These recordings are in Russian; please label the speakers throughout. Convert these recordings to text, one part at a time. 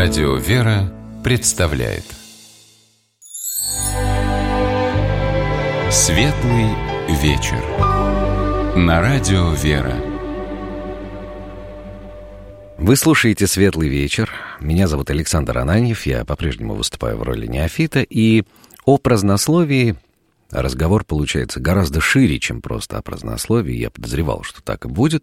Speaker 1: Радио «Вера» представляет Светлый вечер на Радио «Вера».
Speaker 2: Вы слушаете «Светлый вечер». Меня зовут Александр Ананьев. Я по-прежнему выступаю в роли неофита. И о празднословии разговор получается гораздо шире, чем просто о празднословии. Я подозревал, что так и будет.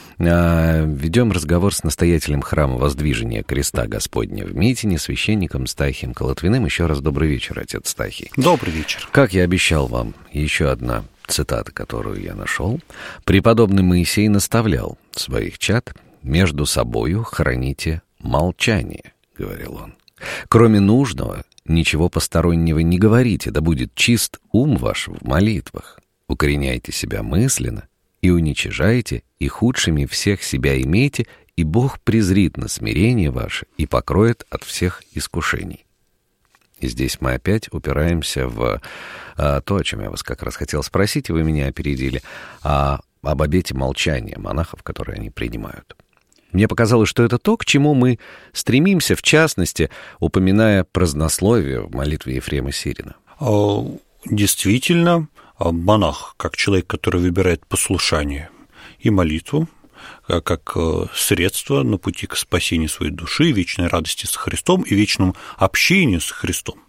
Speaker 2: Ведем разговор с настоятелем храма Воздвижения Креста Господня в Митине, священником Стахием Колотвиным. Еще раз добрый вечер, отец Стахий.
Speaker 3: Добрый вечер.
Speaker 2: Как я обещал вам, еще одна цитата, которую я нашел. «Преподобный Моисей наставлял своих чад: между собою храните молчание», — говорил он. «Кроме нужного, ничего постороннего не говорите, да будет чист ум ваш в молитвах. Укореняйте себя мысленно и уничижайте, и худшими всех себя имейте, и Бог презрит на смирение ваше и покроет от всех искушений». И здесь мы опять упираемся в то, о чем я вас как раз хотел спросить, и вы меня опередили, об обете молчания монахов, которые они принимают. Мне показалось, что это то, к чему мы стремимся, в частности, упоминая празднословие в молитве Ефрема Сирина.
Speaker 3: Действительно, монах, как человек, который выбирает послушание и молитву, как средство на пути к спасению своей души, вечной радости со Христом и вечному общению с Христом,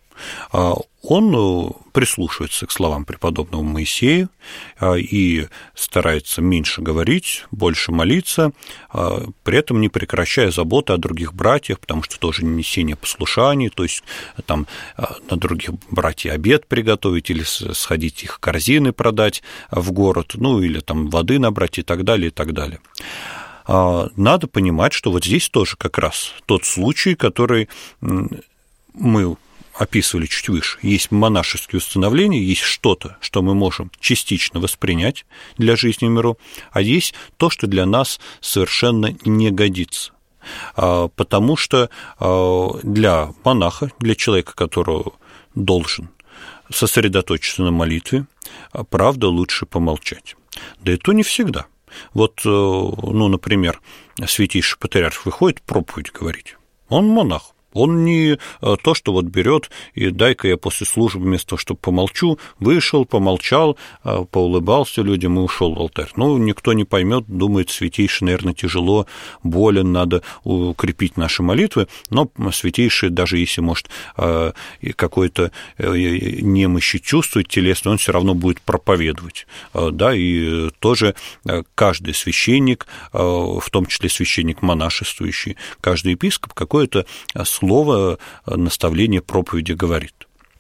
Speaker 3: он прислушивается к словам преподобного Моисея и старается меньше говорить, больше молиться, при этом не прекращая заботы о других братьях, потому что тоже несение послушаний, то есть там на других братьев обед приготовить или сходить их корзины продать в город, ну или там воды набрать и так далее, и так далее. Надо понимать, что вот здесь тоже как раз тот случай, который мы описывали чуть выше. Есть монашеские установления, есть что-то, что мы можем частично воспринять для жизни в миру, а есть то, что для нас совершенно не годится. Потому что для монаха, для человека, который должен сосредоточиться на молитве, правда, лучше помолчать. Да и то не всегда. Вот, например, святейший патриарх выходит проповедь говорить. Он монах. Он не то, что вот берет и дай-ка я после службы вместо того, чтобы помолчу, вышел, помолчал, поулыбался людям и ушел в алтарь. Никто не поймет, думает, святейший, наверное, тяжело, болен, надо укрепить наши молитвы, но святейший, даже если, может, какой-то немощи чувствует телесно, он все равно будет проповедовать. Да, и тоже каждый священник, в том числе священник монашествующий, каждый епископ какое-то слово наставления проповеди говорит.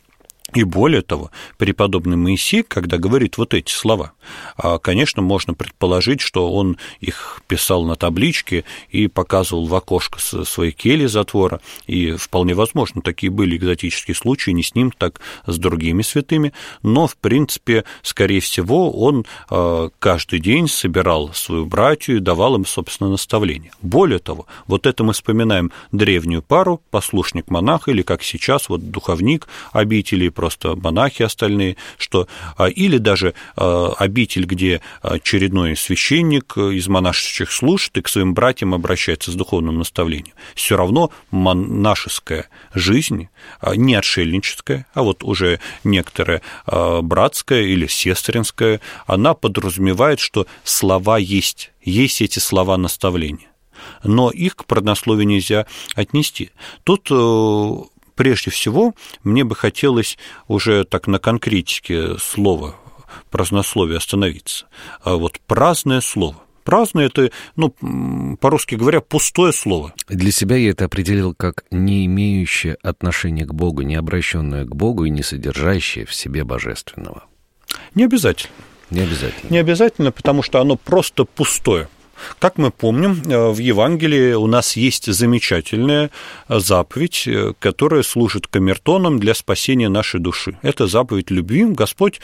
Speaker 3: И более того, преподобный Моисей, когда говорит вот эти слова, конечно, можно предположить, что он их писал на табличке и показывал в окошко своей кельи затвора, и вполне возможно, такие были экзотические случаи, не с ним, так с другими святыми, но, в принципе, скорее всего, он каждый день собирал свою братью и давал им, собственно, наставления. Более того, вот это мы вспоминаем древнюю пару, послушник-монах, или, как сейчас, вот духовник обители, просто монахи остальные, или даже обитель, где очередной священник из монашеских служб и к своим братьям обращается с духовным наставлением. Все равно монашеская жизнь, не отшельническая, а вот уже некоторая братская или сестринская, она подразумевает, что слова есть эти слова наставления. Но их к празднословию нельзя отнести. Тут прежде всего, мне бы хотелось уже так на конкретике слова празднословия остановиться. Вот праздное слово. Праздное – это, по-русски говоря, пустое слово.
Speaker 2: Для себя я это определил как не имеющее отношения к Богу, не обращенное к Богу и не содержащее в себе божественного.
Speaker 3: Не обязательно.
Speaker 2: Не
Speaker 3: обязательно, потому что оно просто пустое. Как мы помним, в Евангелии у нас есть замечательная заповедь, которая служит камертоном для спасения нашей души. Это заповедь любви. Господь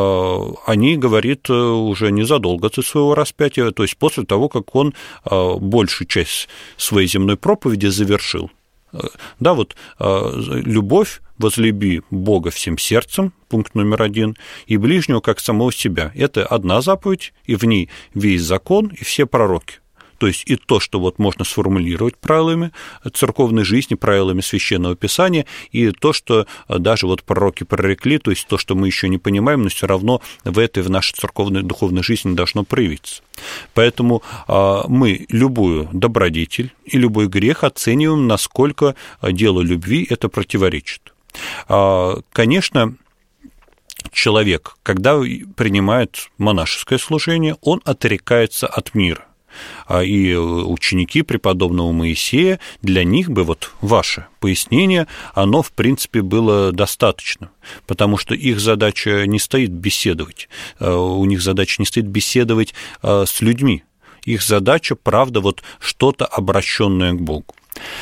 Speaker 3: о ней говорит уже незадолго до своего распятия, то есть после того, как Он большую часть своей земной проповеди завершил. Да, вот любовь, возлюби Бога всем сердцем, пункт номер 1, и ближнего как самого себя. Это одна заповедь, и в ней весь закон и все пророки. то есть и то, что вот можно сформулировать правилами церковной жизни, правилами Священного Писания, и то, что даже вот пророки прорекли, то есть то, что мы еще не понимаем, но все равно в нашей церковной духовной жизни должно проявиться. Поэтому мы любую добродетель и любой грех оцениваем, насколько делу любви это противоречит. Конечно, человек, когда принимает монашеское служение, он отрекается от мира. И ученики преподобного Моисея, для них бы вот ваше пояснение, оно, в принципе, было достаточно, потому что их задача не стоит беседовать, у них задача не стоит беседовать с людьми, их задача, правда, вот что-то обращенное к Богу.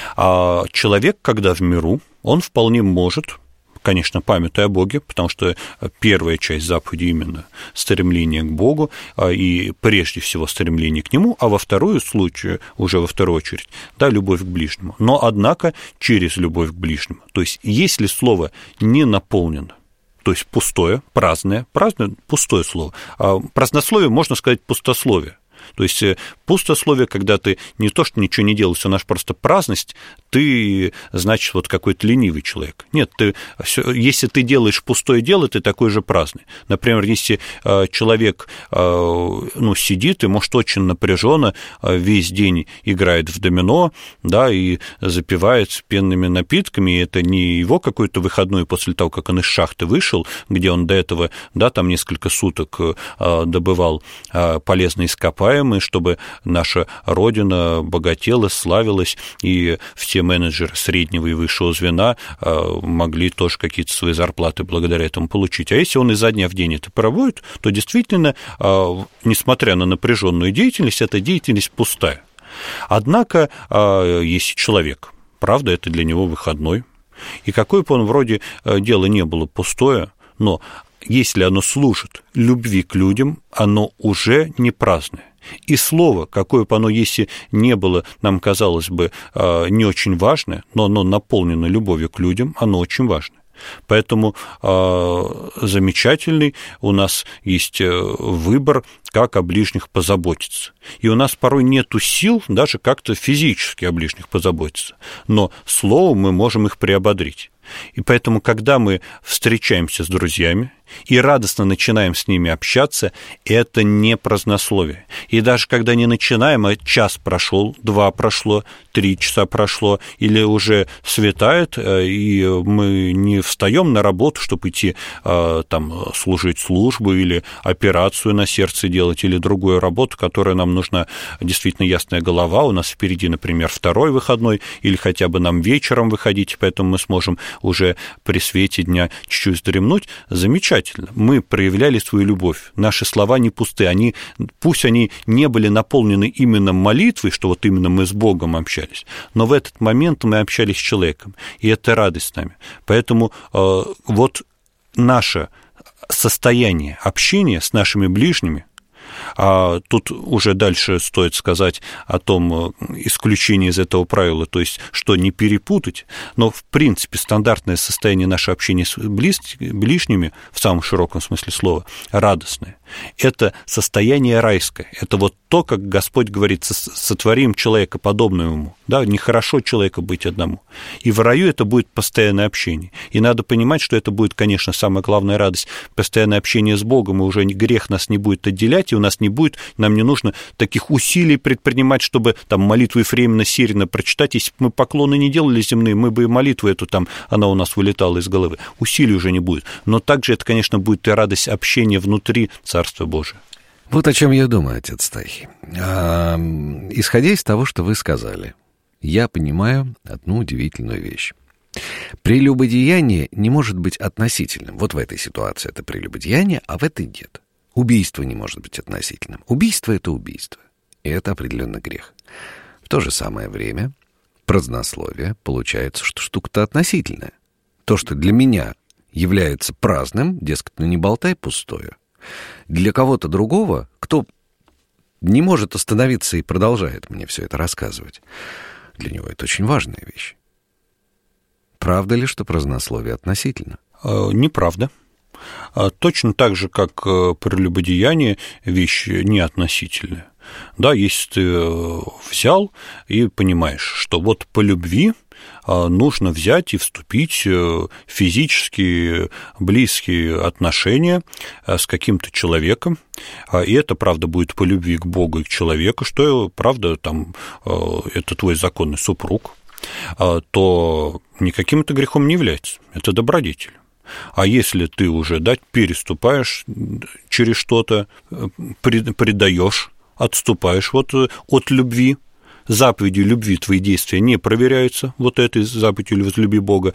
Speaker 3: А человек, когда в миру, он вполне может, конечно, памятуя о Боге, потому что первая часть заповеди именно стремление к Богу, и прежде всего стремление к Нему, а во вторую случае, уже во вторую очередь, да, любовь к ближнему. Но, однако, через любовь к ближнему. То есть, если слово не наполнено, то есть пустое, праздное, пустое слово. Празднословие, можно сказать, пустословие. То есть пустословие, когда ты не то, что ничего не делаешь, у нас просто праздность, ты, значит, вот какой-то ленивый человек. Нет, если ты делаешь пустое дело, ты такой же праздный. Например, если человек сидит и, может, очень напряженно весь день играет в домино, да, и запивается пенными напитками, и это не его какой-то выходной после того, как он из шахты вышел, где он до этого, да, там несколько суток добывал полезные ископаемые, чтобы наша Родина богатела, славилась, и все менеджеры среднего и высшего звена могли тоже какие-то свои зарплаты благодаря этому получить. А если он изо дня в день это проводит, то действительно, несмотря на напряженную деятельность, эта деятельность пустая. Однако, если человек, правда, это для него выходной, и какое бы он вроде дело не было пустое, но если оно служит любви к людям, оно уже не праздное. И слово, какое бы оно, если не было, нам казалось бы, не очень важное, но оно наполнено любовью к людям, оно очень важное. Поэтому замечательный у нас есть выбор, как о ближних позаботиться. И у нас порой нету сил даже как-то физически о ближних позаботиться, но словом мы можем их приободрить. И поэтому, когда мы встречаемся с друзьями и радостно начинаем с ними общаться, это не празднословие. И даже когда не начинаем, а час прошел, 2 прошло, 3 часа прошло, или уже светает, и мы не встаем на работу, чтобы идти там служить службу или операцию на сердце делать, или другую работу, которая нам нужна действительно ясная голова. У нас впереди, например, 2-й выходной, или хотя бы нам вечером выходить, поэтому мы сможем уже при свете дня чуть-чуть вздремнуть. Замечательно. Мы проявляли свою любовь. Наши слова не пусты. Пусть они не были наполнены именно молитвой, что вот именно мы с Богом общались, но в этот момент мы общались с человеком, и это радость с нами. Поэтому вот наше состояние общения с нашими ближними, а тут уже дальше стоит сказать о том исключении из этого правила, то есть, что не перепутать, но, в принципе, стандартное состояние нашего общения с ближними, в самом широком смысле слова, радостное. Это состояние райское, это вот то, как Господь говорит, сотворим человека подобного ему, да, нехорошо человеку быть одному. И в раю это будет постоянное общение. И надо понимать, что это будет, конечно, самая главная радость, постоянное общение с Богом, и уже грех нас не будет отделять, и у нас не будет, нам не нужно таких усилий предпринимать, чтобы там молитву Ефремина Сирина прочитать. Если бы мы поклоны не делали земные, мы бы и молитву эту там, она у нас вылетала из головы. Усилий уже не будет. Но также это, конечно, будет и радость общения внутри Царства Божия.
Speaker 2: Вот о чем я думаю, отец Стахий. Исходя из того, что вы сказали, я понимаю одну удивительную вещь. Прелюбодеяние не может быть относительным. Вот в этой ситуации это прелюбодеяние, а в этой нет. Убийство не может быть относительным. Убийство — это убийство, и это определенно грех. В то же самое время празднословие, получается, что штука-то относительная. То, что для меня является праздным, дескать, ну не болтай пустое, для кого-то другого, кто не может остановиться и продолжает мне все это рассказывать, для него это очень важная вещь. Правда ли, что празднословие относительно?
Speaker 3: Неправда. Точно так же, как прелюбодеяние, вещь неотносительная. Да, если ты взял и понимаешь, что вот по любви нужно взять и вступить в физически близкие отношения с каким-то человеком, и это, правда, будет по любви к Богу и к человеку, что, правда, там, это твой законный супруг, то никаким это грехом не является, это добродетель. А если ты уже, да, переступаешь через что-то, предаешь, отступаешь вот от любви, заповедью любви твои действия не проверяются, вот этой заповедью возлюби Бога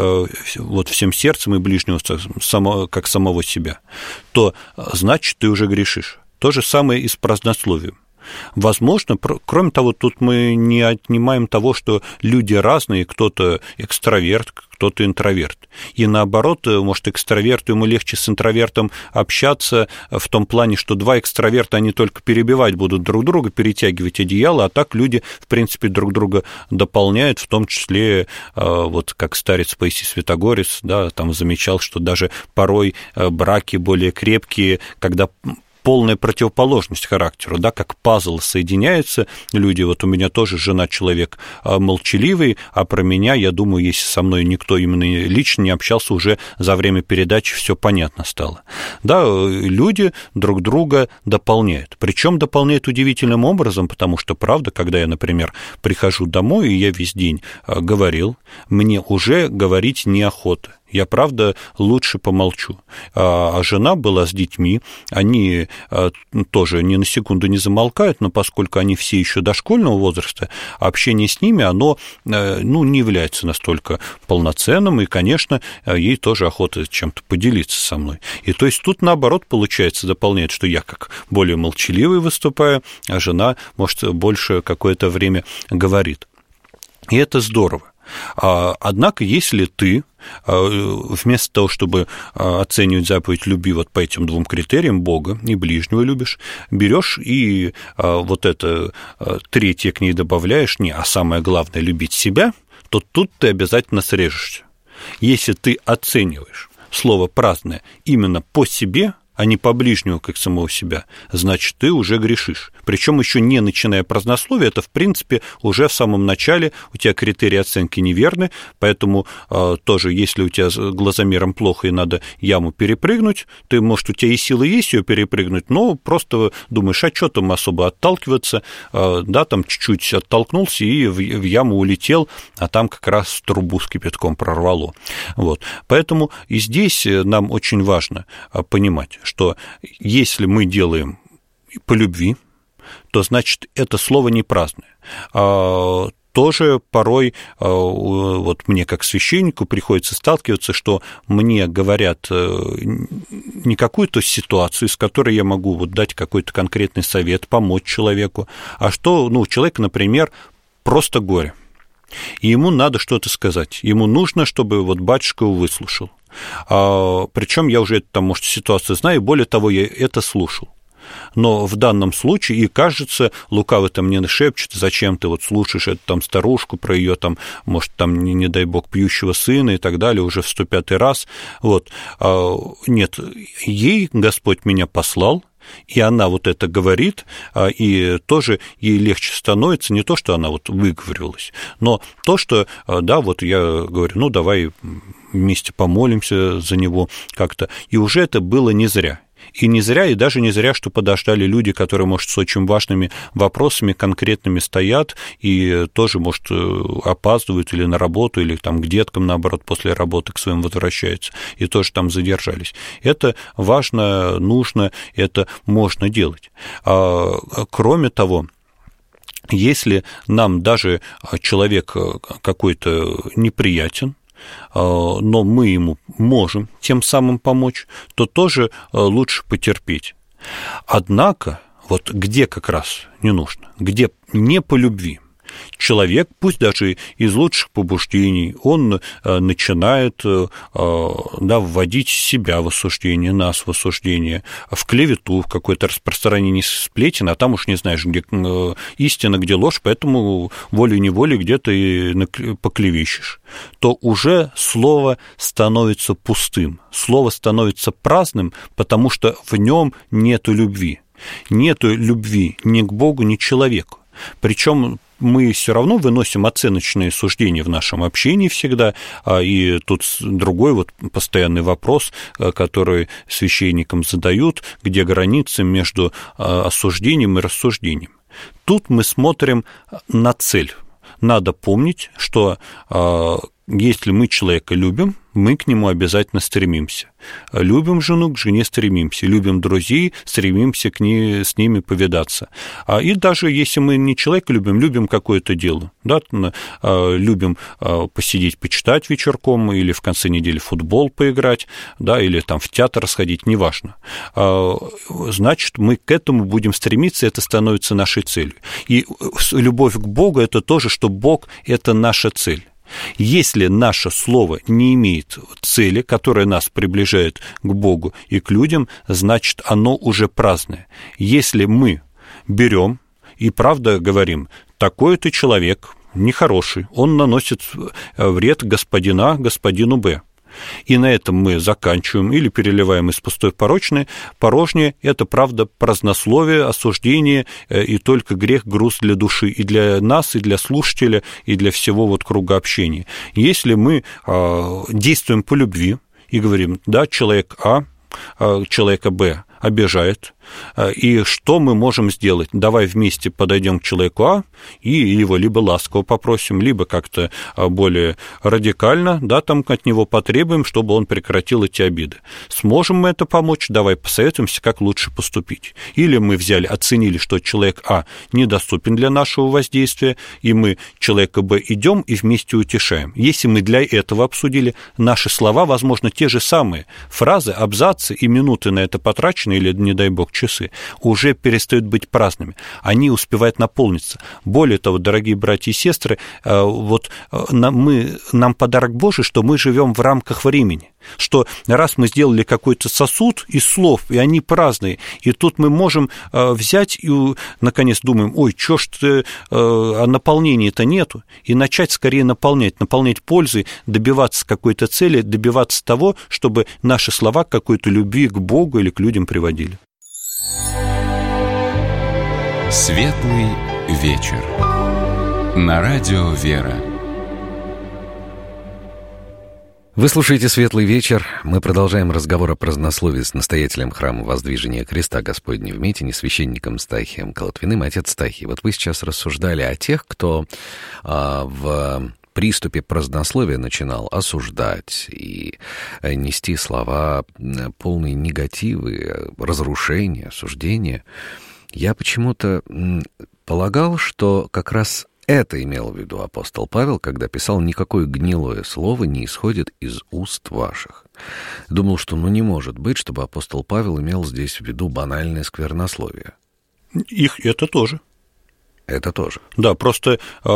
Speaker 3: вот всем сердцем и ближнего как самого себя, то значит, ты уже грешишь. То же самое и с празднословием. Возможно, кроме того, тут мы не отнимаем того, что люди разные, кто-то экстраверт, кто-то интроверт. И наоборот, может, экстраверту ему легче с интровертом общаться в том плане, что два экстраверта, они только перебивать будут друг друга, перетягивать одеяло, а так люди, в принципе, друг друга дополняют, в том числе, вот как старец Паисий Святогорец, да, там замечал, что даже порой браки более крепкие, когда полная противоположность характеру, да, как пазл соединяются люди. Вот у меня тоже жена человек молчаливый, а про меня, я думаю, если со мной никто именно лично не общался, уже за время передачи все понятно стало. Да, люди друг друга дополняют. Причем дополняют удивительным образом, потому что, правда, когда я, например, прихожу домой, и я весь день говорил, мне уже говорить неохота. Я, правда, лучше помолчу. А жена была с детьми, они тоже ни на секунду не замолкают, но поскольку они все еще дошкольного возраста, общение с ними, оно не является настолько полноценным, и, конечно, ей тоже охота чем-то поделиться со мной. И то есть тут, наоборот, получается, дополняет, что я как более молчаливый выступаю, а жена, может, больше какое-то время говорит. И это здорово. Однако, если ты вместо того, чтобы оценивать заповедь любви вот по этим двум критериям, Бога и ближнего любишь, берешь и вот это третье к ней добавляешь, а самое главное — любить себя, то тут ты обязательно срежешься. Если ты оцениваешь слово праздное именно по себе, а не по ближнему, как самого себя, значит, ты уже грешишь. Причем еще не начиная празднословие, это, в принципе, уже в самом начале у тебя критерии оценки неверны, поэтому тоже, если у тебя с глазомером плохо и надо яму перепрыгнуть, ты, может, у тебя и силы есть ее перепрыгнуть, но просто думаешь, а что там особо отталкиваться, да, там чуть-чуть оттолкнулся и в яму улетел, а там как раз трубу с кипятком прорвало. Вот. Поэтому и здесь нам очень важно понимать, что если мы делаем по любви, то, значит, это слово не праздное. Тоже порой вот мне как священнику приходится сталкиваться, что мне говорят не какую-то ситуацию, из которой я могу вот дать какой-то конкретный совет, помочь человеку, а что, у человека, например, просто горе, и ему надо что-то сказать, ему нужно, чтобы вот батюшка его выслушал. Причем я уже там, может, ситуацию знаю, и более того, я это слушал. Но в данном случае, и кажется, лукавый там мне шепчет, зачем ты вот слушаешь эту там старушку про ее там, может, там, не дай бог, пьющего сына и так далее, уже в 105-й раз. Вот. Нет, ей Господь меня послал, и она вот это говорит, и тоже ей легче становится, не то, что она вот выговорилась, но то, что, да, вот я говорю, давай вместе помолимся за него как-то, и уже это было не зря. И не зря, и даже не зря, что подождали люди, которые, может, с очень важными вопросами конкретными стоят и тоже, может, опаздывают или на работу, или там к деткам, наоборот, после работы к своим возвращаются, и тоже там задержались. Это важно, нужно, это можно делать. Кроме того, если нам даже человек какой-то неприятен, но мы ему можем тем самым помочь, то тоже лучше потерпеть. Однако, вот где как раз не нужно, где не по любви, человек, пусть даже из лучших побуждений, он начинает вводить себя в осуждение, нас в осуждение, в клевету, в какое-то распространение сплетен, а там уж не знаешь, где истина, где ложь, поэтому волей-неволей где-то и поклевещешь, то уже слово становится пустым, слово становится праздным, потому что в нем нету любви. нету любви ни к Богу, ни к человеку. Причем мы все равно выносим оценочные суждения в нашем общении всегда, и тут другой вот постоянный вопрос, который священникам задают, где граница между осуждением и рассуждением. Тут мы смотрим на цель. Надо помнить, что если мы человека любим, мы к нему обязательно стремимся. Любим жену, к жене стремимся. Любим друзей, стремимся с ними повидаться. И даже если мы не человека любим какое-то дело, да, любим посидеть, почитать вечерком, или в конце недели в футбол поиграть, да, или там в театр сходить, неважно. Значит, мы к этому будем стремиться, это становится нашей целью. И любовь к Богу – это тоже, что Бог – это наша цель. Если наше слово не имеет цели, которая нас приближает к Богу и к людям, значит, оно уже праздное. Если мы берем и правда говорим, такой-то человек нехороший, он наносит вред господину Б, и на этом мы заканчиваем или переливаем из пустой в порожнее, это, правда, празднословие, осуждение и только грех, груз для души и для нас, и для слушателя, и для всего вот круга общения. Если мы действуем по любви и говорим, да, человек А, человека Б обижает, и что мы можем сделать? Давай вместе подойдем к человеку А и его либо ласково попросим, либо как-то более радикально, да, там от него потребуем, чтобы он прекратил эти обиды. Сможем мы это помочь? Давай посоветуемся, как лучше поступить. Или мы оценили, что человек А недоступен для нашего воздействия, и мы человека Б идем и вместе утешаем. Если мы для этого обсудили, наши слова, возможно, те же самые фразы, абзацы и минуты на это потрачены, или, не дай бог, часы, уже перестают быть праздными. Они успевают наполниться. Более того, дорогие братья и сестры, нам подарок Божий, что мы живем в рамках времени. Что раз мы сделали какой-то сосуд из слов, и они праздные, и тут мы можем взять и, наконец, думаем, а наполнения-то нету, и начать скорее наполнять пользой, добиваться какой-то цели, добиваться того, чтобы наши слова к какой-то любви к Богу или к людям приводили.
Speaker 1: Светлый вечер. На радио «Вера».
Speaker 2: Вы слушаете «Светлый вечер». Мы продолжаем разговор о празднословии с настоятелем храма Воздвижения Креста Господня в Митине, священником Стахием Колотвиным. Отец Стахий, вот вы сейчас рассуждали о тех, кто в приступе празднословия начинал осуждать и нести слова полные негативы, разрушения, осуждения. Я почему-то полагал, что как раз это имел в виду апостол Павел, когда писал: «Никакое гнилое слово не исходит из уст ваших». Думал, что не может быть, чтобы апостол Павел имел здесь в виду банальное сквернословие.
Speaker 3: Это тоже.
Speaker 2: Это тоже.
Speaker 3: Да, просто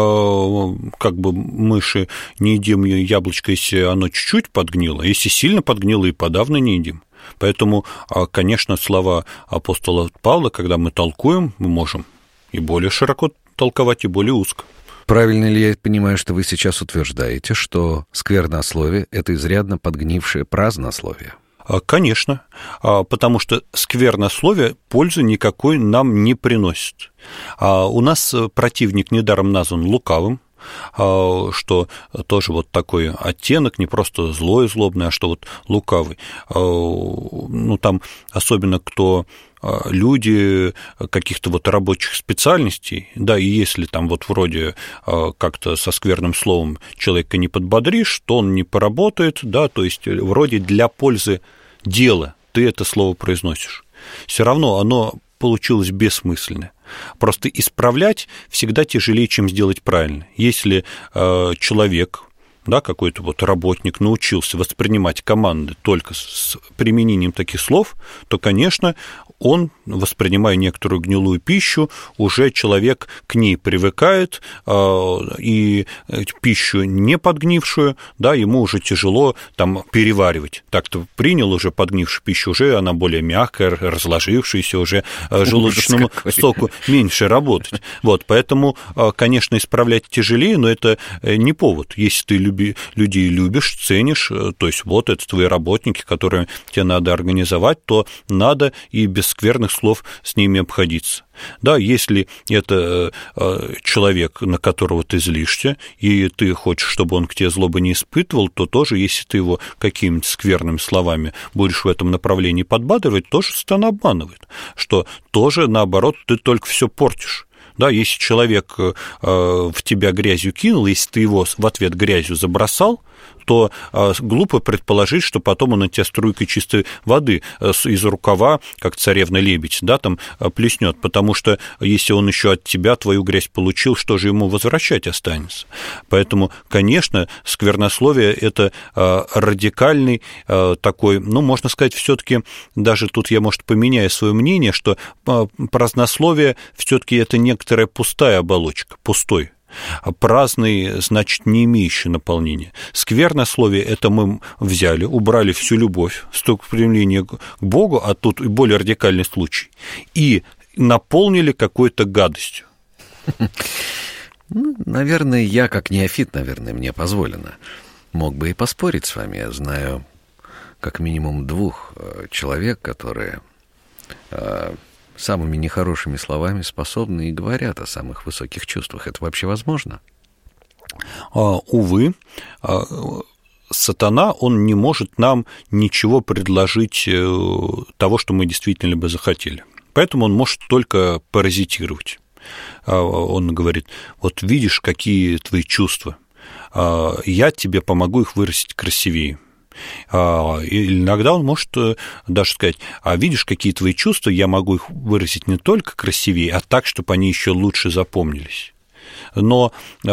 Speaker 3: мыши не едим яблочко, если оно чуть-чуть подгнило, если сильно подгнило, и подавно не едим. Поэтому, конечно, слова апостола Павла, когда мы толкуем, мы можем и более широко толковать, и более узко.
Speaker 2: Правильно ли я понимаю, что вы сейчас утверждаете, что сквернословие — это изрядно подгнившее празднословие?
Speaker 3: Конечно, потому что сквернословие пользы никакой нам не приносит. У нас противник недаром назван лукавым, что тоже вот такой оттенок, не просто злой, злобный, а что вот лукавый. Там особенно кто люди каких-то вот рабочих специальностей, да, и если там вот вроде как-то со скверным словом человека не подбодришь, то он не поработает, да, то есть вроде для пользы дела ты это слово произносишь. Все равно оно получилось бессмысленное. Просто исправлять всегда тяжелее, чем сделать правильно. Если человек, да, какой-то вот работник научился воспринимать команды только с применением таких слов, то, конечно, он, воспринимая некоторую гнилую пищу, уже человек к ней привыкает, и пищу не подгнившую, да, ему уже тяжело там переваривать. Так-то принял уже подгнившую пищу, уже она более мягкая, разложившаяся, уже желудочному соку меньше работать. Вот, поэтому, конечно, исправлять тяжелее, но это не повод. Если ты людей любишь, ценишь, то есть вот это твои работники, которые тебе надо организовать, то надо и без скверных слов с ними обходиться. Да, если это человек, на которого ты злишься, и ты хочешь, чтобы он к тебе злобы не испытывал, то тоже, если ты его какими-то скверными словами будешь в этом направлении подбадривать, тоже сатана обманывает, что тоже, наоборот, ты только все портишь. Да, если человек в тебя грязью кинул, если ты его в ответ грязью забросал, то глупо предположить, что потом он на тебя струйкой чистой воды из рукава, как царевна-лебедь, да, там плеснет, потому что если он еще от тебя твою грязь получил, что же ему возвращать останется? Поэтому, конечно, сквернословие – это радикальный такой, ну, можно сказать, все-таки, даже тут я, может, поменяю свое мнение, что празднословие все-таки это некоторая пустая оболочка, пустой. Праздный, значит, не имеющий наполнения. Сквернословие – это мы взяли, убрали всю любовь, стремление к Богу, а тут и более радикальный случай, и наполнили какой-то гадостью.
Speaker 2: Ну, наверное, я, как неофит, наверное, мне позволено. Мог бы и поспорить с вами. Я знаю как минимум 2 человек, которые самыми нехорошими словами способны и говорят о самых высоких чувствах. Это вообще возможно?
Speaker 3: Увы, сатана, он не может нам ничего предложить того, что мы действительно бы захотели. Поэтому он может только паразитировать. Он говорит, вот видишь, какие твои чувства, я тебе помогу их выразить красивее. И иногда он может даже сказать, а видишь, какие твои чувства, я могу их выразить не только красивее, а так, чтобы они еще лучше запомнились. Но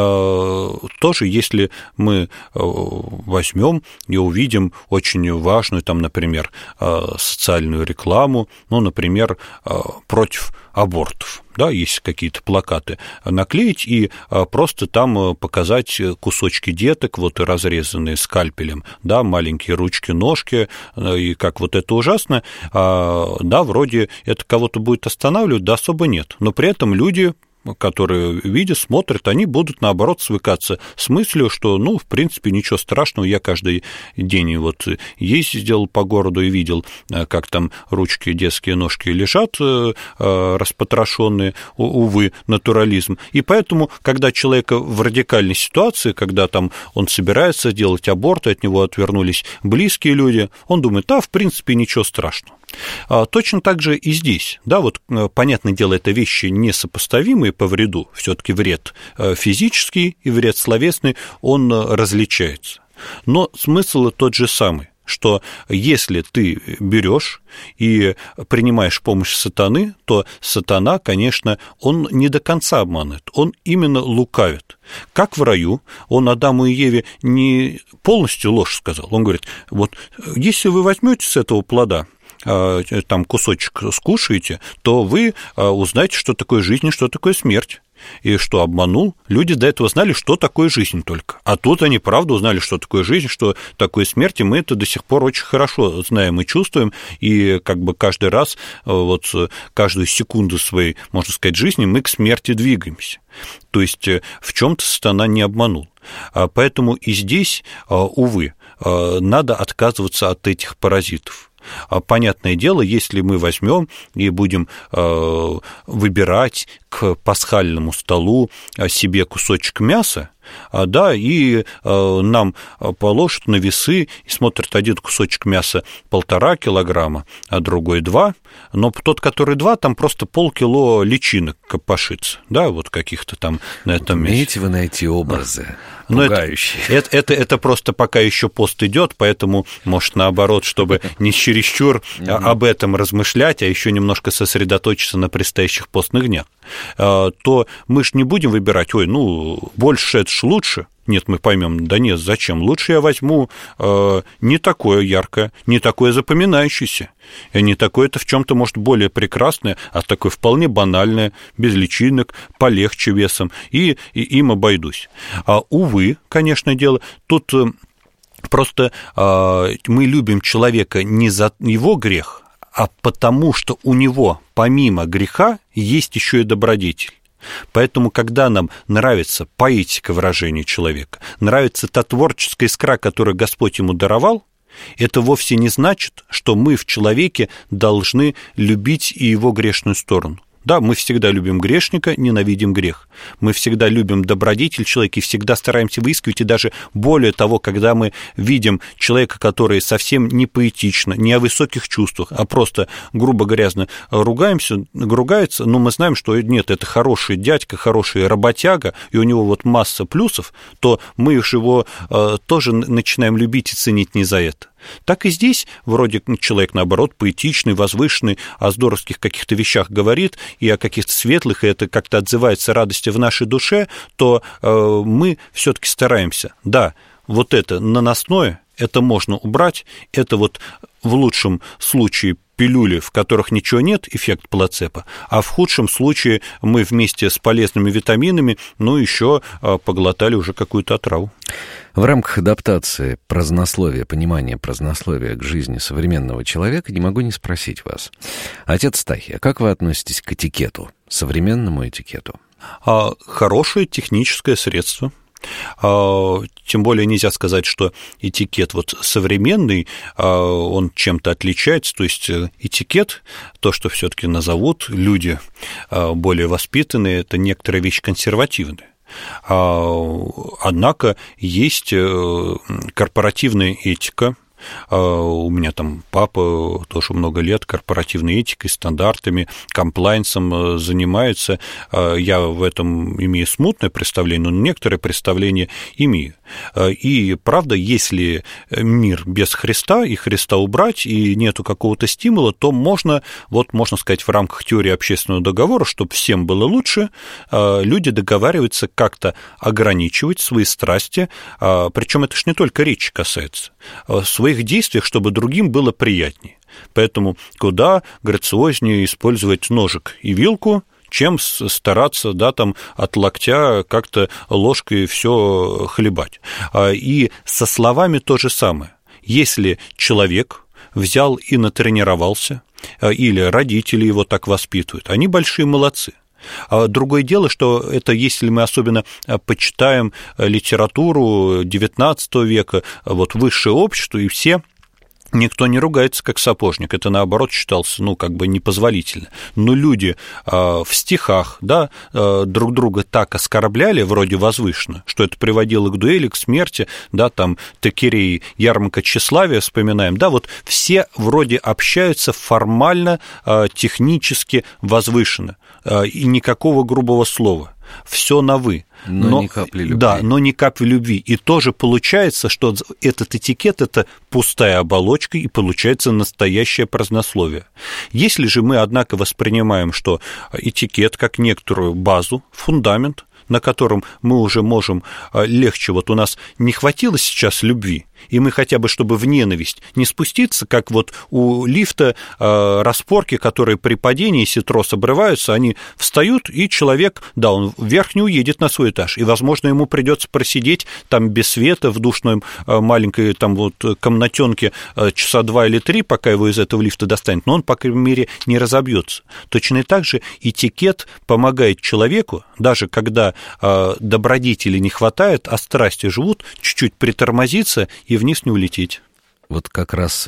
Speaker 3: тоже, если мы возьмем и увидим очень важную, там, например, социальную рекламу, ну, например, против абортов, да, есть какие-то плакаты, наклеить и просто там показать кусочки деток, вот разрезанные скальпелем, да, маленькие ручки, ножки, и как вот это ужасно, да, вроде это кого-то будет останавливать, да, особо нет, но при этом люди, которые видят, смотрят, они будут, наоборот, свыкаться с мыслью, что, ну, в принципе, ничего страшного, я каждый день вот ездил по городу и видел, как там ручки, детские ножки лежат распотрошенные, увы, натурализм. И поэтому, когда человека в радикальной ситуации, когда там он собирается делать аборт, от него отвернулись близкие люди, он думает, в принципе, ничего страшного. Точно так же и здесь, да, вот, понятное дело, это вещи несопоставимые по вреду, все-таки вред физический и вред словесный, он различается. Но смысл тот же самый, что если ты берешь и принимаешь помощь сатаны, то сатана, конечно, он не до конца обманывает, он именно лукавит. Как в раю, он Адаму и Еве не полностью ложь сказал, он говорит, вот если вы возьмете с этого плода, там кусочек скушаете, то вы узнаете, что такое жизнь и что такое смерть. И что обманул, люди до этого знали, что такое жизнь только. А тут они, правда, узнали, что такое жизнь, что такое смерть, и мы это до сих пор очень хорошо знаем и чувствуем, и как бы каждый раз, вот каждую секунду своей, можно сказать, жизни мы к смерти двигаемся. То есть в чем-то сатана не обманул. Поэтому и здесь, увы, надо отказываться от этих паразитов. Понятное дело, если мы возьмем и будем выбирать к пасхальному столу себе кусочек мяса, да, и нам положат на весы и смотрят, один кусочек мяса 1,5 килограмма, а другой 2, но тот, который 2, там просто полкило личинок копошится, да, вот каких-то там на этом месте.
Speaker 2: Умеете вы найти образы пугающие?
Speaker 3: Это просто пока еще пост идет, поэтому, может, наоборот, чтобы не чересчур об этом размышлять, а еще немножко сосредоточиться на предстоящих постных днях, то мы ж не будем выбирать, больше это ж лучше. Нет, мы поймем, да нет, зачем? Лучше я возьму не такое яркое, не такое запоминающееся, не такое-то в чем-то, может, более прекрасное, а такое вполне банальное, без личинок, полегче весом, и им обойдусь. Увы, конечно, дело, тут просто мы любим человека не за его грех, а потому что у него помимо греха есть еще и добродетель. Поэтому, когда нам нравится поэтика выражения человека, нравится та творческая искра, которую Господь ему даровал, это вовсе не значит, что мы в человеке должны любить и его грешную сторону. Да, мы всегда любим грешника, ненавидим грех. Мы всегда любим добродетель человека и всегда стараемся выискивать, и даже более того, когда мы видим человека, который совсем не поэтично, не о высоких чувствах, а просто грубо грязно ругается, но мы знаем, что нет, это хороший дядька, хороший работяга, и у него вот масса плюсов, то мы его тоже начинаем любить и ценить не за это. Так и здесь вроде человек, наоборот, поэтичный, возвышенный, о здоровских каких-то вещах говорит, и о каких-то светлых, и это как-то отзывается радости в нашей душе, то мы все-таки стараемся. Да, вот это наносное, это можно убрать, это вот в лучшем случае пилюли, в которых ничего нет, эффект плацебо, а в худшем случае мы вместе с полезными витаминами, еще поглотали уже какую-то отраву.
Speaker 2: В рамках адаптации празднословия, понимания празднословия к жизни современного человека не могу не спросить вас. Отец Стахий, а как вы относитесь к этикету, современному этикету?
Speaker 3: Хорошее техническое средство. Тем более нельзя сказать, что этикет вот современный, он чем-то отличается, то есть этикет, то, что все-таки назовут люди более воспитанные, это некоторая вещь консервативная. Однако есть корпоративная этика. У меня там папа тоже много лет корпоративной этикой, стандартами, комплайнсом занимается. Я в этом имею смутное представление, но некоторое представление имею. И правда, если мир без Христа, и Христа убрать, и нету какого-то стимула, то можно сказать, в рамках теории общественного договора, чтобы всем было лучше, люди договариваются как-то ограничивать свои страсти, причем это ж не только речи касается, своих действиях, чтобы другим было приятнее. Поэтому куда грациознее использовать ножик и вилку, чем стараться, от локтя как-то ложкой все хлебать. И со словами то же самое. Если человек взял и натренировался, или родители его так воспитывают, они большие молодцы. Другое дело, что это, если мы особенно почитаем литературу XIX века, высшее общество, и никто не ругается, как сапожник, это, наоборот, считался, непозволительно. Но люди в стихах, друг друга так оскорбляли, вроде возвышенно, что это приводило к дуэли, к смерти, Токирей, ярмарка тщеславия вспоминаем, все вроде общаются формально, технически возвышенно, и никакого грубого слова. Все на «вы».
Speaker 2: Но ни капли любви.
Speaker 3: Да, но ни капли любви. И тоже получается, что этот этикет – это пустая оболочка, и получается настоящее празднословие. Если же мы, однако, воспринимаем, что этикет как некоторую базу, фундамент, на котором мы уже можем легче, у нас не хватило сейчас любви, и мы хотя бы, чтобы в ненависть не спуститься, как у лифта распорки, которые при падении, если трос обрываются, они встают, и человек, он вверх не уедет на свой этаж, и, возможно, ему придется просидеть там без света в душной маленькой комнатенке часа 2 или 3, пока его из этого лифта достанет, но он, по крайней мере, не разобьется. Точно так же этикет помогает человеку, даже когда добродетели не хватает, а страсти живут, чуть-чуть притормозиться и вниз не улететь.
Speaker 2: Вот как раз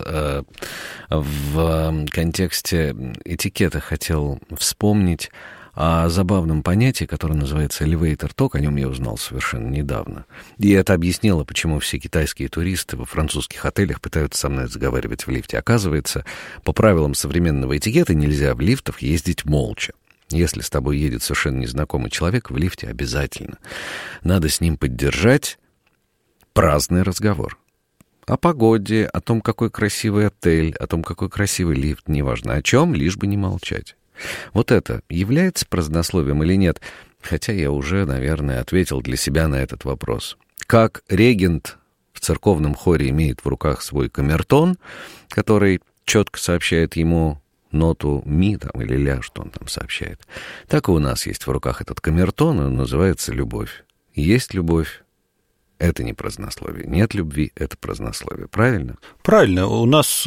Speaker 2: в контексте этикета хотел вспомнить о забавном понятии, которое называется elevator talk, о нем я узнал совершенно недавно. И это объяснило, почему все китайские туристы во французских отелях пытаются со мной разговаривать в лифте. Оказывается, по правилам современного этикета нельзя в лифтах ездить молча. Если с тобой едет совершенно незнакомый человек, в лифте обязательно надо с ним поддержать праздный разговор. О погоде, о том, какой красивый отель, о том, какой красивый лифт, неважно о чем, лишь бы не молчать. Вот это является празднословием или нет? Хотя я уже, наверное, ответил для себя на этот вопрос. Как регент в церковном хоре имеет в руках свой камертон, который четко сообщает ему ноту ми или ля, что он там сообщает, так и у нас есть в руках этот камертон, и он называется любовь. Есть любовь, это не празднословие. Нет любви — это празднословие. Правильно?
Speaker 3: Правильно. У нас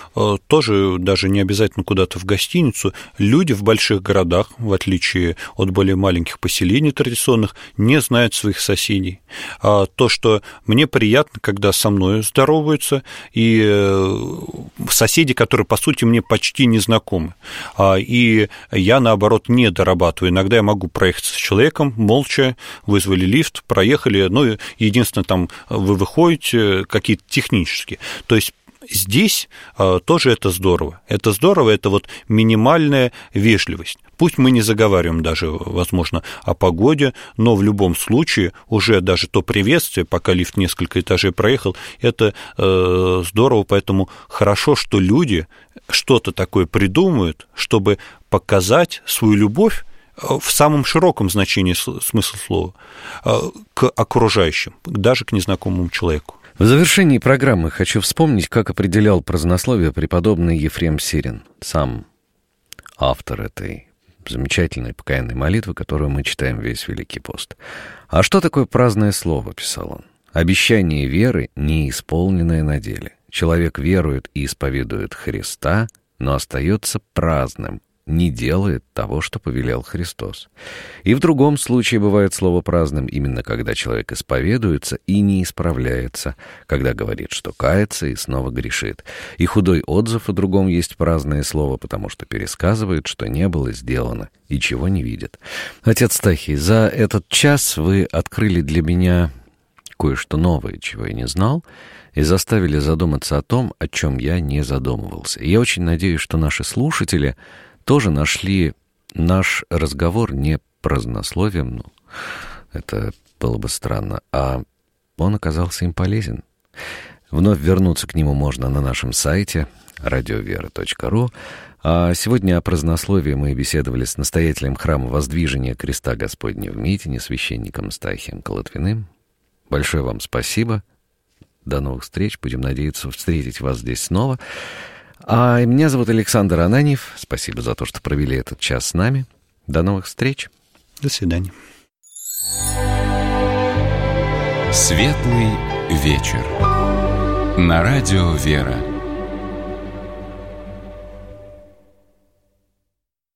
Speaker 3: тоже даже не обязательно куда-то в гостиницу. Люди в больших городах, в отличие от более маленьких поселений традиционных, не знают своих соседей. А то, что мне приятно, когда со мной здороваются, и соседи, которые, по сути, мне почти не знакомы. И я, наоборот, не дорабатываю. Иногда я могу проехаться с человеком, молча, вызвали лифт, проехали, ну, единственное, там вы выходите какие-то технические. То есть здесь тоже это здорово. Это здорово, это вот минимальная вежливость. Пусть мы не заговариваем даже, возможно, о погоде, но в любом случае уже даже то приветствие, пока лифт несколько этажей проехал, это здорово, поэтому хорошо, что люди что-то такое придумают, чтобы показать свою любовь в самом широком значении смысла слова к окружающим, даже к незнакомому человеку.
Speaker 2: В завершении программы хочу вспомнить, как определял празднословие преподобный Ефрем Сирин, сам автор этой замечательной покаянной молитвы, которую мы читаем весь Великий пост. А что такое праздное слово, писал он? Обещание веры, не исполненное на деле. Человек верует и исповедует Христа, но остается праздным, не делает того, что повелел Христос. И в другом случае бывает слово праздным именно когда человек исповедуется и не исправляется, когда говорит, что кается и снова грешит. И худой отзыв о другом есть праздное слово, потому что пересказывает, что не было сделано и чего не видит. Отец Стахий, за этот час вы открыли для меня кое-что новое, чего я не знал, и заставили задуматься о том, о чем я не задумывался. И я очень надеюсь, что наши слушатели тоже нашли наш разговор не празднословием, ну, это было бы странно, а он оказался им полезен. Вновь вернуться к нему можно на нашем сайте radiovera.ru. А сегодня о празднословии мы беседовали с настоятелем храма Воздвижения Креста Господня в Митине, священником Стахием Колотвиным. Большое вам спасибо. До новых встреч. Будем надеяться встретить вас здесь снова. А меня зовут Александр Ананьев. Спасибо за то, что провели этот час с нами. До новых встреч.
Speaker 3: До свидания.
Speaker 1: Светлый вечер. На радио «Вера».